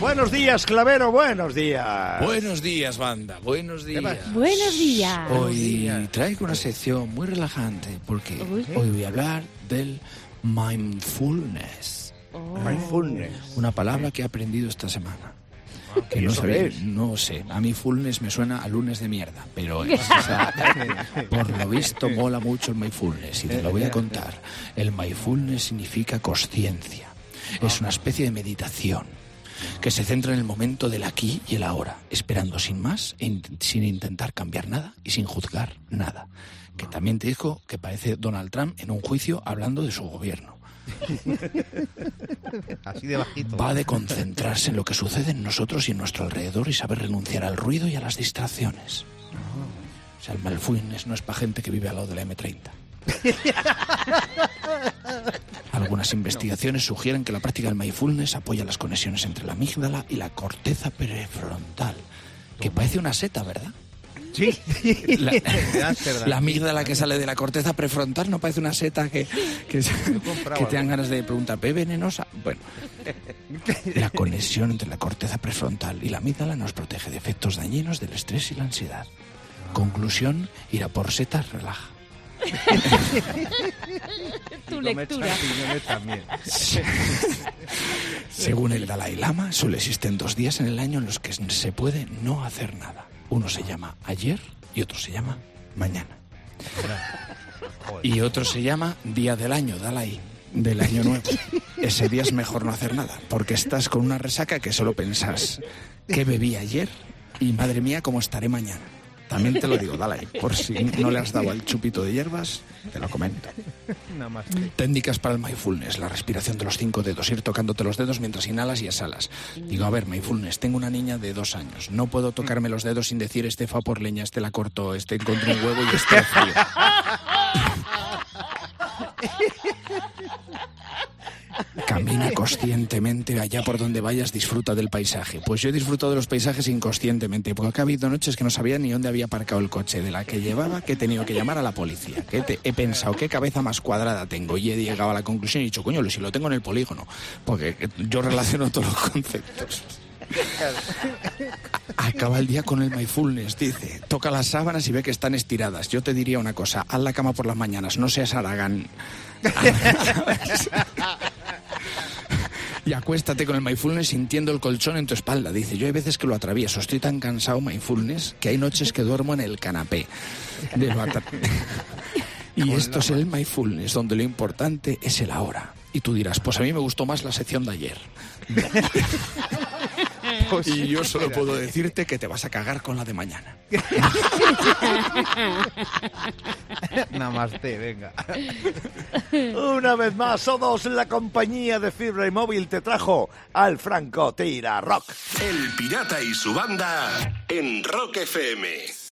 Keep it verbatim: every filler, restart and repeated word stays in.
Buenos días, Clavero, buenos días. Buenos días, banda, buenos días. Buenos días. Hoy traigo una sección muy relajante porque Uy. hoy voy a hablar del mindfulness. Oh. Mindfulness. Una palabra que he aprendido esta semana. Que ¿Y no eso sabía, qué es? no sé, a mí fullness me suena a lunes de mierda, pero es, o sea, por lo visto mola mucho el mindfulness y te lo voy a contar. El mindfulness significa consciencia, es una especie de meditación que se centra en el momento del aquí y el ahora, esperando sin más, in- sin intentar cambiar nada y sin juzgar nada. Que también te dijo que parece Donald Trump en un juicio hablando de su gobierno. Así de bajito. Va de concentrarse en lo que sucede en nosotros y en nuestro alrededor y saber renunciar al ruido y a las distracciones. O sea, el mindfulness no es para gente que vive al lado de la eme treinta. Algunas investigaciones sugieren que la práctica del mindfulness apoya las conexiones entre la amígdala y la corteza prefrontal, que parece una seta, ¿verdad? Sí. La, De Ámsterdam. la amígdala que sale de la corteza prefrontal no parece una seta que, que, compraba que te dan algo. ganas de preguntar, ¿pero es venenosa? Bueno, la conexión entre la corteza prefrontal y la amígdala nos protege de efectos dañinos del estrés y la ansiedad. Conclusión, ir a por setas relaja. Tu Comer lectura. champiñones también. Según el Dalai Lama, solo existen dos días en el año en los que se puede no hacer nada. Uno se llama ayer y otro se llama mañana. Y otro se llama Día del Año, Dalai, del Año Nuevo. Ese día es mejor no hacer nada, porque estás con una resaca que solo pensás ¿qué bebí ayer? Y madre mía, ¿cómo estaré mañana? También te lo digo, Dalai, por si no le has dado al chupito de hierbas, te lo comento. Nada más. Técnicas para el mindfulness, la respiración de los cinco dedos, ir tocándote los dedos mientras inhalas y exhalas. Digo, a ver, mindfulness, tengo una niña de dos años, no puedo tocarme los dedos sin decir este fa por leña, este la corto, este encontré un huevo y este frío. Camina conscientemente allá por donde vayas, disfruta del paisaje. Pues yo he disfrutado de los paisajes inconscientemente, porque ha habido noches que no sabía ni dónde había aparcado el coche, de la que llevaba, que he tenido que llamar a la policía. Que te- he pensado, ¿qué cabeza más cuadrada tengo? Y he llegado a la conclusión y he dicho, coño, si lo tengo en el polígono, porque yo relaciono todos los conceptos. Acaba el día con el mindfulness, dice, toca las sábanas y ve que están estiradas. Yo te diría una cosa, haz la cama por las mañanas, no seas Aragán. Y acuéstate con el mindfulness sintiendo el colchón en tu espalda. Dice, yo hay veces que lo atravieso, estoy tan cansado, mindfulness, que hay noches que duermo en el canapé. De lo atra- y esto es el mindfulness, donde lo importante es el ahora. Y tú dirás, pues a mí me gustó más la sección de ayer. Pues Y yo solo puedo decirte que te vas a cagar con la de mañana. Namaste, venga. Una vez más, O dos, la compañía de fibra y móvil te trajo al Franco Tira Rock. El Pirata y su banda en Rock F M.